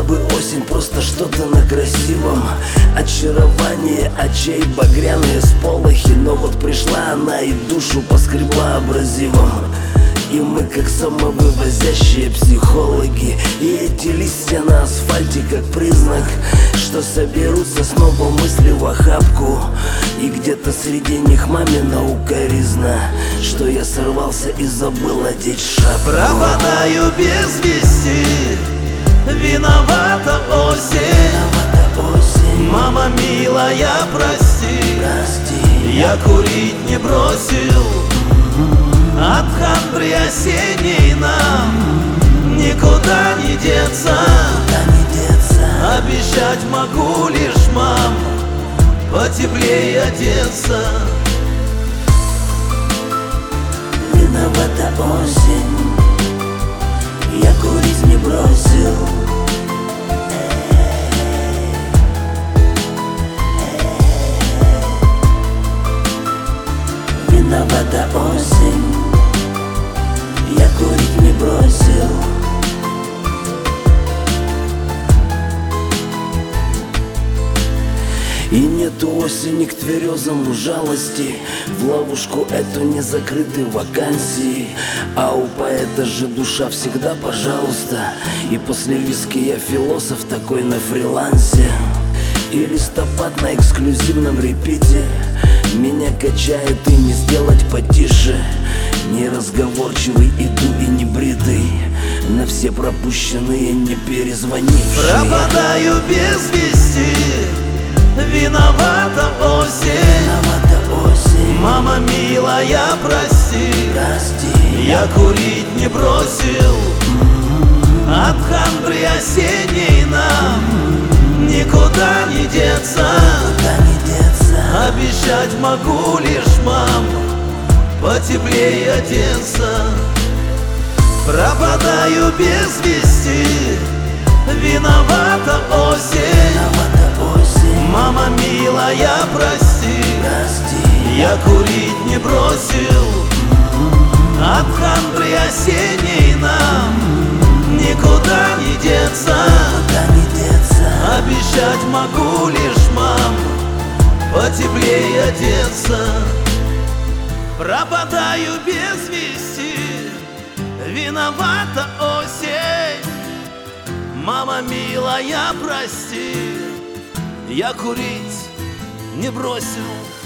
бы осень просто что-то на красивом. Очарование очей, багряные сполохи. Но вот пришла она и душу поскребла абразивом. И мы как самовывозящие психологи. И эти листья на асфальте как признак, что соберутся снова мысли в охапку. И где-то среди них мамина укоризна, что я сорвался и забыл одеть шапку. Пропадаю без вести, виновата осень. Мама милая, прости, я курить не бросил. От хандры осенней нам никуда не деться. Обещать могу лишь, мам, потеплее одеться. Виновата осень, я курить не бросил. Виновата осень, я курить не бросил. И нету осени к тверезому жалости, в ловушку эту не закрыты вакансии. А у поэта же душа всегда пожалуйста. И после виски я философ такой на фрилансе. И листопад на эксклюзивном репите меня качает, и не сделать потише. Неразговорчивый иду и не бритый, на все пропущенные не перезвонившие. Пропадаю без вести, виновата осень. Мама милая, прости, я курить не бросил. От хандры осенней нам никуда не деться. Обещать могу лишь, мам, потеплее одеться. Пропадаю без вести, виновата осень. Мама милая, прости, я курить не бросил. От хандры осенней нам никуда не деться. Обещать могу лишь, мам, потеплее одеться. Пропадаю без вести, виновата осень. Мама милая, прости, я курить не бросил.